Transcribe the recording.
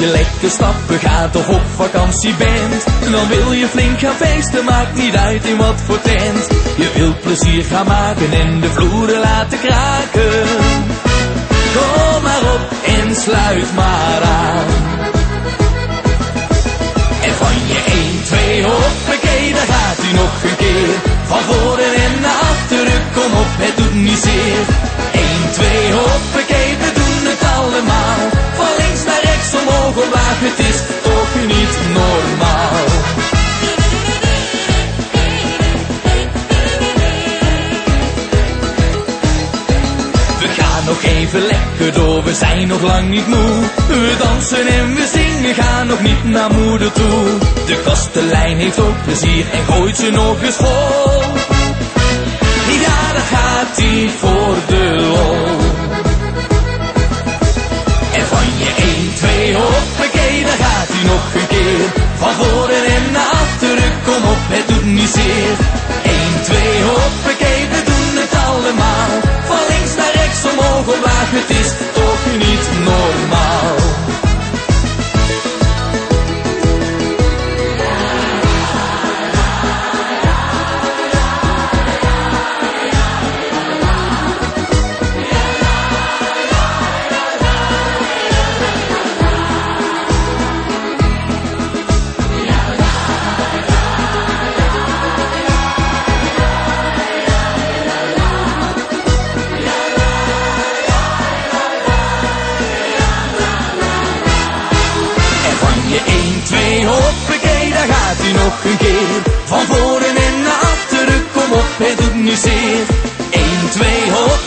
je lekker stappen gaat of op vakantie bent, dan wil je flink gaan feesten, maakt niet uit in wat voor tent. Je wilt plezier gaan maken en de vloeren laten kraken. Kom maar op en sluit maar aan. En van je 1, 2, hoppakee, daar gaat hij nog een keer. Van voren en naar achteren, kom op, het doet niet zeer. 1, 2, hoppakee, we doen het allemaal. Van links naar rechts, omhoog, omlaag, het is toch niet normaal. We gaan nog even lekker door, we zijn nog lang niet moe. We dansen en we zingen, gaan nog niet naar moeder toe. De kastelein heeft ook plezier en gooit ze nog eens vol. Ja, daar gaat hij voor de lol. En van je 1, 2, hoppakee, daar gaat hij nog een keer. Van voren en naar achteren, kom op, het doet niet zeer. 1, 2, hoppakee, we doen het allemaal. Van links naar rechts, omhoog, omlaag, het is toch niet normaal. Je 1, 2, hoppakee, daar gaat hij nog een keer. Van voren en naar achteren, kom op, het doet niet zeer. 1, 2, hop.